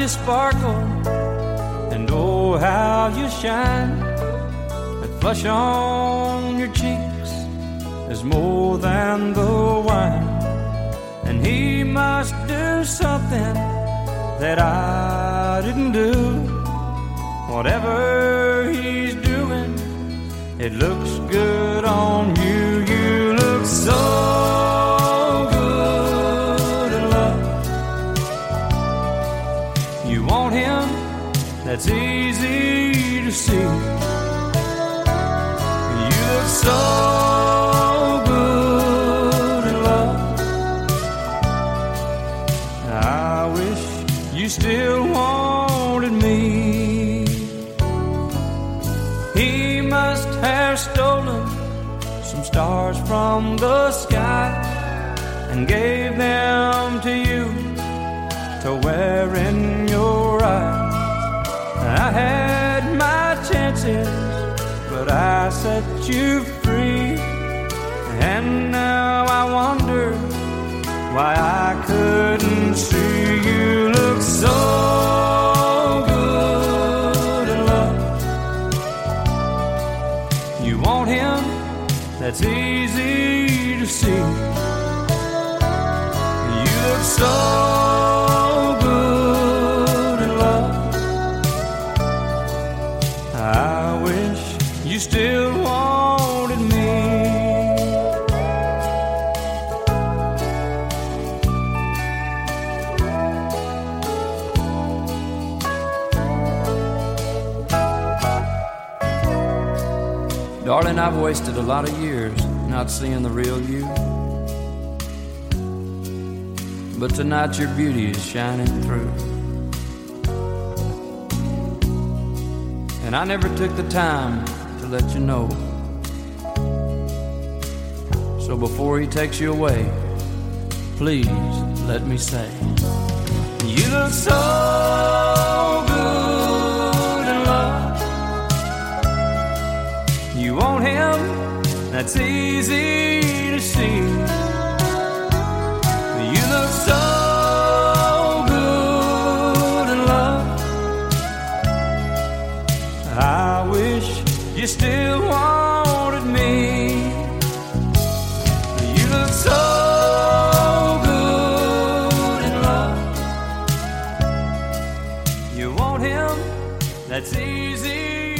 you sparkle, and oh, how you shine. That flush on your cheeks is more than the wine. And he must do something that I didn't do. Whatever he's doing, it looks good on you. You look so good in love. You want him, that's easy to see. You look so good in love. I wish you still wanted me. He must have stolen some stars from the sky and gave them to you to wear in your eyes. I had my chances, but I set you free. And now I wonder why I couldn't see. You look so good in love. You want him, that's easy to see. You look so good in love. I wish you still wanted me. Darling, I've wasted a lot of years not seeing the real you. But tonight your beauty is shining through. And I never took the time to let you know. So before he takes you away, please let me say, you look so good in love. You want him, that's easy to see. You look so good in love. I wish you still wanted me. You look so good in love. You want him, that's easy